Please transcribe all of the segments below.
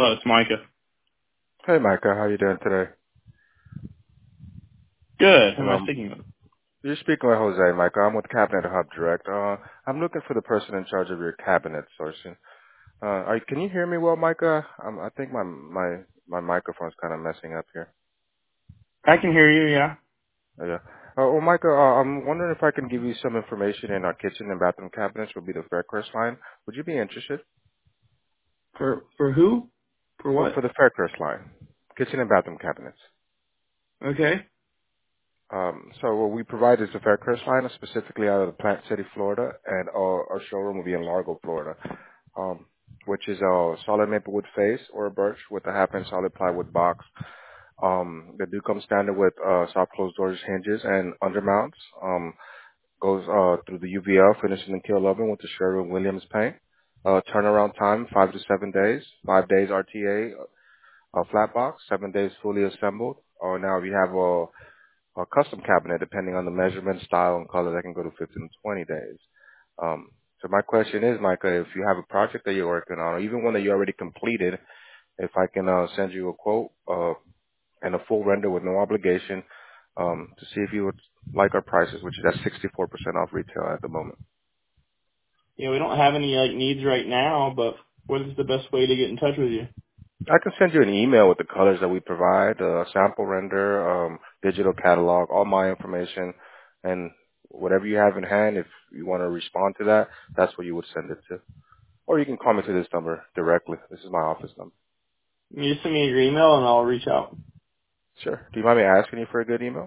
Hello, it's Micah. Hey, Micah. How you doing today? Good. Who am I Um, speaking with? you're speaking with Jose, Micah. I'm with Cabinet Hub Direct. I'm looking for the person in charge of your cabinet sourcing. Can you hear me well, Micah? I think my microphone's kind of messing up here. I can hear you, yeah. Yeah. Well, Micah, I'm wondering if I can give you some information in our kitchen and bathroom cabinets. Will be the Faircrest line. Would you be interested? For who? For For what? the Faircrest line, kitchen and bathroom cabinets. Okay. So what we provide is the Faircrest line, specifically out of the Plant City, Florida, and our showroom will be in Largo, Florida, which is a solid maple wood face or a birch with a half-inch solid plywood box. They do come standard with soft closed doors, hinges, and undermounts. Goes through the UVL, finishing in Kill Oven with the Sherwin-Williams paint. Turnaround time, 5 to 7 days. 5 days RTA, flat box, 7 days fully assembled. Or now if you have a custom cabinet, depending on the measurement, style, and color, that can go to 15 to 20 days. So my question is, Micah, if you have a project that you're working on, or even one that you already completed, if I can send you a quote and a full render with no obligation to see if you would like our prices, which is at 64% off retail at the moment. Yeah, we don't have any needs right now, but what is the best way to get in touch with you? I can send you an email with the colors that we provide, a sample render, digital catalog, all my information, and whatever you have in hand, if you want to respond to that, that's where you would send it to. Or you can call me to this number directly. This is my office number. You just send me your email and I'll reach out. Sure. Do you mind me asking you for a good email?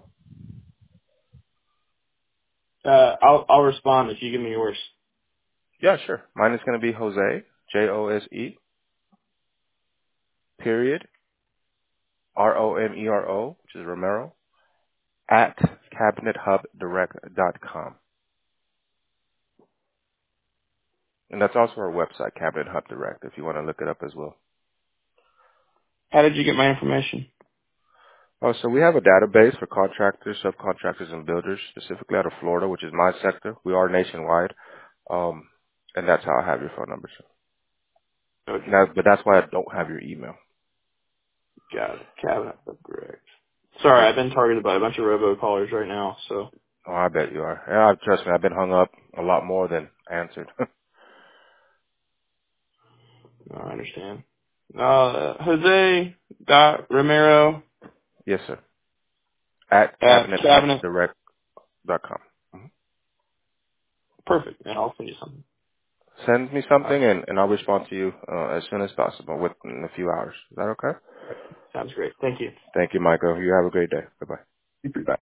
I'll respond if you give me yours. Yeah, sure. Mine is going to be Jose, Jose, period, Romero, which is Romero, at cabinethubdirect.com. And that's also our website, Cabinet Hub Direct, if you want to look it up as well. How did you get my information? Oh, so we have a database for contractors, subcontractors, and builders, specifically out of Florida, which is my sector. We are nationwide, and that's how I have your phone number. So. Okay. But that's why I don't have your email. Got it. Cabinet upgrade. Sorry, Yes, I've sir. been targeted by a bunch of robocallers right now, so Oh, I bet you are. And trust me, I've been hung up a lot more than answered. I understand. Jose dot Romero Yes, sir. At at Cabinet. cabinethubdirect.com. Mm-hmm. Perfect, and I'll send you something. Send me All right. something, and I'll respond to you as soon as possible, within a few hours. Is that okay? Sounds great. Thank you. Thank you, Michael. You have a great day. Bye-bye. You too. Bye.